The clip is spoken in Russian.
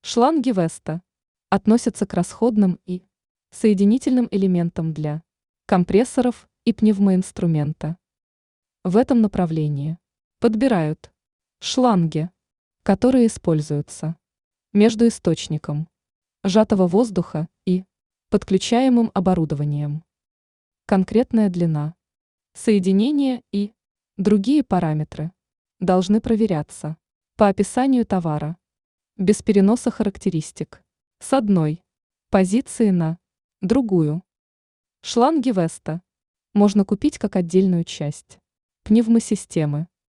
Шланги Веста относятся к расходным и соединительным элементам для компрессоров и пневмоинструмента. В этом направлении подбирают шланги, которые используются между источником сжатого воздуха и подключаемым оборудованием. Конкретная длина, соединение и другие параметры должны проверяться по описанию товара, без переноса характеристик с одной позиции на другую. Шланги Веста можно купить как отдельную часть пневмосистемы.